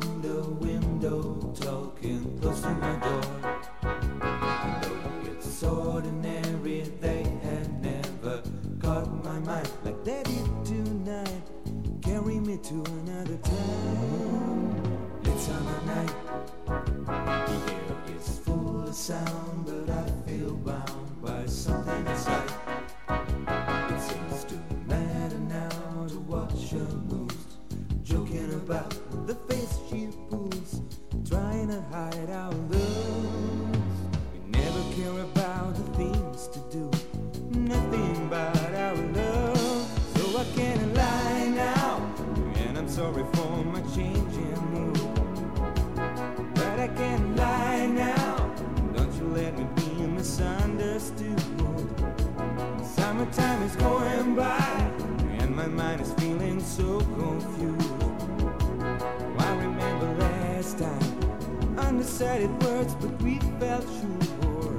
through the window, talking close to my door. I know it's ordinary, they had never caught my mind like they did tonight. Carry me to another town. It's summer night. The air is full of sound, but I feel bound by something inside. It seems to matter now to watch her moves, joking about the face she pulls, trying to hide our love. We never care about the things to do, nothing but our love. So I can't lie now, and I'm sorry for my changing mood. But I can't lie now, don't you let me be misunderstood. Summertime is going by, and my mind is feeling so confused. I remember last time, undecided words, but we felt sure.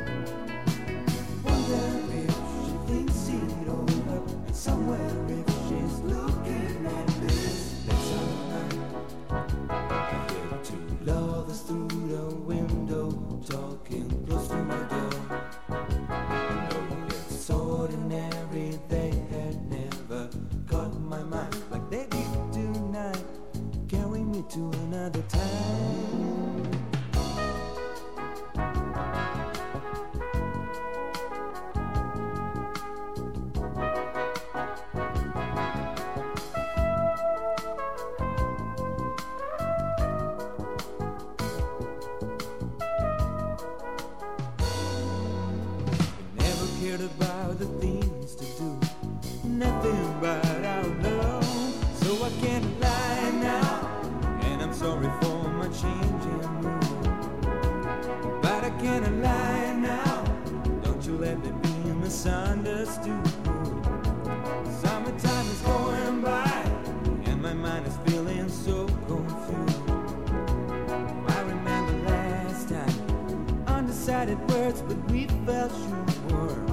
Wonder if she thinks it all up, and somewhere if she's looking at this. That summer night, I hear two lovers through the window, talking close to my door. I know it's ordinary, they had never caught my mind like they did tonight. Carry me to another time. Never cared about the things to do, nothing but our love. So I can't lie now, and I'm sorry for my changing mood. But I can't lie now, don't you let me be misunderstood. Summertime is going by, and my mind is feeling so confused. I remember last time, undecided words, but we felt sure.